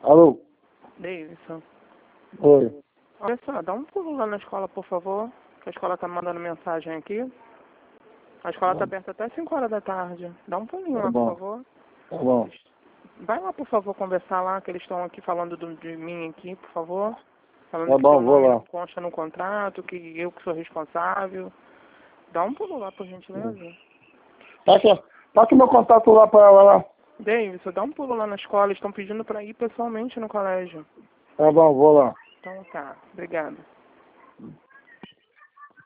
Alô? Davidson, Oi. olha só, dá um pulo lá na escola, por favor, que a escola tá mandando mensagem aqui. A escola tá aberta até 5 horas da tarde. Dá um pulinho Tá lá, por bom. favor. Tá bom. Vai lá, por favor, conversar lá, que eles estão aqui falando de mim aqui, por favor. Falando Tá que bom, teu vou nome lá. não consta no contrato, que eu que sou responsável. Dá um pulo lá, por gentileza. Passa meu contato lá pra ela lá. Davidson, dá um pulo lá na escola, eles estão pedindo pra ir pessoalmente no colégio. Tá bom, vou lá. Então tá, obrigado.